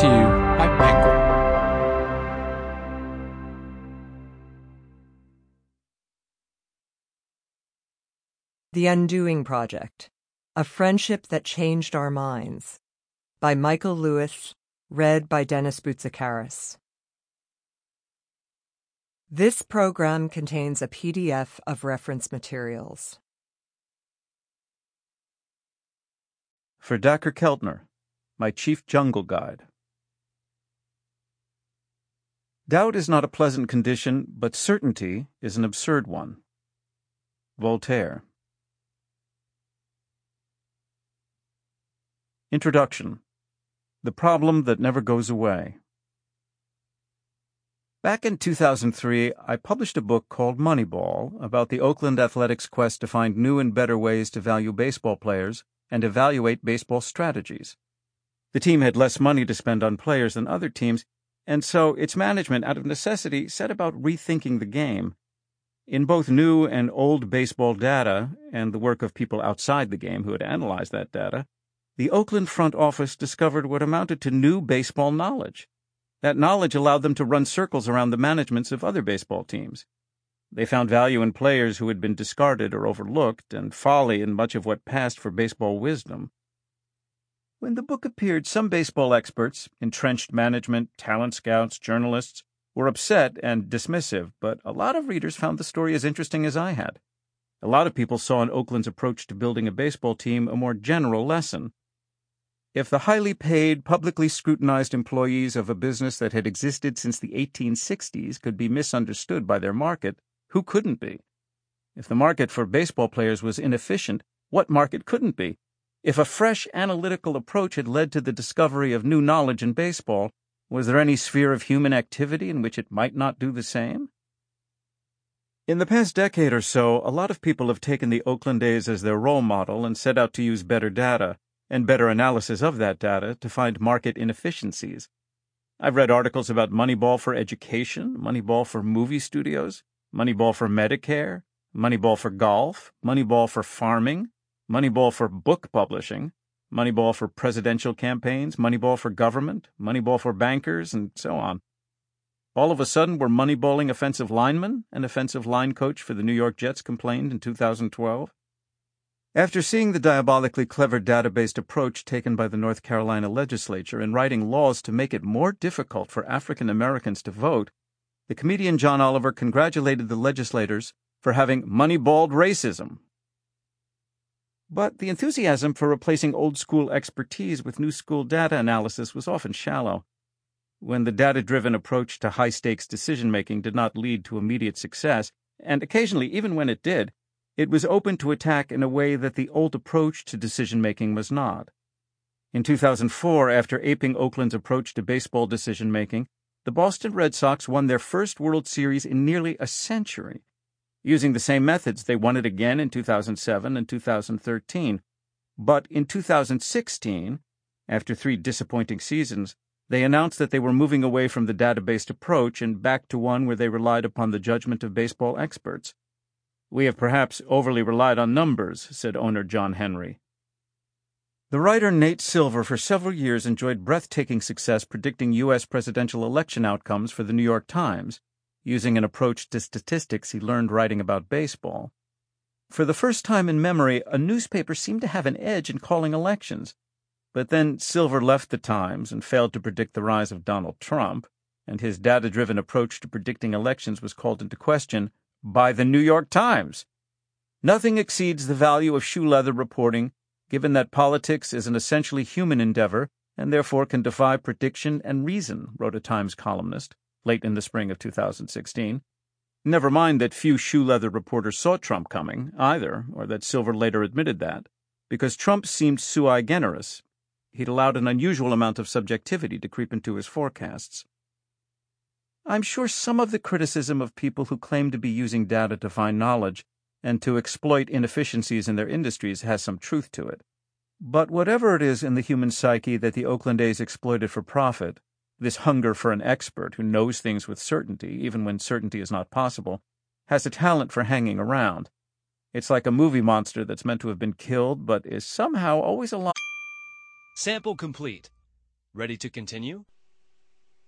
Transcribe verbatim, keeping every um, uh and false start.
to you by Penguin. The Undoing Project, A Friendship That Changed Our Minds, by Michael Lewis, read by Dennis Boutsikaris. This program contains a P D F of reference materials. For Dacher Keltner, my chief jungle guide. Doubt is not a pleasant condition, but certainty is an absurd one. Voltaire. Introduction. The Problem That Never Goes Away. Back in two thousand three, I published a book called Moneyball about the Oakland Athletics' quest to find new and better ways to value baseball players and evaluate baseball strategies. The team had less money to spend on players than other teams, and so its management, out of necessity, set about rethinking the game. In both new and old baseball data, and the work of people outside the game who had analyzed that data, the Oakland front office discovered what amounted to new baseball knowledge. That knowledge allowed them to run circles around the managements of other baseball teams. They found value in players who had been discarded or overlooked, and folly in much of what passed for baseball wisdom. When the book appeared, some baseball experts, entrenched management, talent scouts, journalists, were upset and dismissive, but a lot of readers found the story as interesting as I had. A lot of people saw in Oakland's approach to building a baseball team a more general lesson. If the highly paid, publicly scrutinized employees of a business that had existed since the eighteen sixties could be misunderstood by their market, who couldn't be? If the market for baseball players was inefficient, what market couldn't be? If a fresh analytical approach had led to the discovery of new knowledge in baseball, was there any sphere of human activity in which it might not do the same? In the past decade or so, a lot of people have taken the Oakland A's as their role model and set out to use better data, and better analysis of that data, to find market inefficiencies. I've read articles about Moneyball for education, Moneyball for movie studios, Moneyball for Medicare, Moneyball for golf, Moneyball for farming, Moneyball for book publishing, Moneyball for presidential campaigns, Moneyball for government, Moneyball for bankers, and so on. All of a sudden, we're moneyballing offensive linemen, an offensive line coach for the New York Jets complained in two thousand twelve. After seeing the diabolically clever data-based approach taken by the North Carolina legislature in writing laws to make it more difficult for African Americans to vote, the comedian John Oliver congratulated the legislators for having moneyballed racism. But the enthusiasm for replacing old-school expertise with new-school data analysis was often shallow. When the data-driven approach to high-stakes decision-making did not lead to immediate success, and occasionally even when it did, it was open to attack in a way that the old approach to decision-making was not. In two thousand four, after aping Oakland's approach to baseball decision-making, the Boston Red Sox won their first World Series in nearly a century. Using the same methods, they won it again in two thousand seven and two thousand thirteen. But in two thousand sixteen, after three disappointing seasons, they announced that they were moving away from the data-based approach and back to one where they relied upon the judgment of baseball experts. "We have perhaps overly relied on numbers," said owner John Henry. The writer Nate Silver for several years enjoyed breathtaking success predicting U S presidential election outcomes for the New York Times, using an approach to statistics he learned writing about baseball. For the first time in memory, a newspaper seemed to have an edge in calling elections. But then Silver left the Times and failed to predict the rise of Donald Trump, and his data-driven approach to predicting elections was called into question by the New York Times. Nothing exceeds the value of shoe-leather reporting, given that politics is an essentially human endeavor and therefore can defy prediction and reason, wrote a Times columnist late in the spring of two thousand sixteen. Never mind that few shoe-leather reporters saw Trump coming, either, or that Silver later admitted that, because Trump seemed sui generis. He'd allowed an unusual amount of subjectivity to creep into his forecasts. I'm sure some of the criticism of people who claim to be using data to find knowledge and to exploit inefficiencies in their industries has some truth to it. But whatever it is in the human psyche that the Oakland A's exploited for profit, this hunger for an expert who knows things with certainty, even when certainty is not possible, has a talent for hanging around. It's like a movie monster that's meant to have been killed but is somehow always alive. Sample complete. Ready to continue?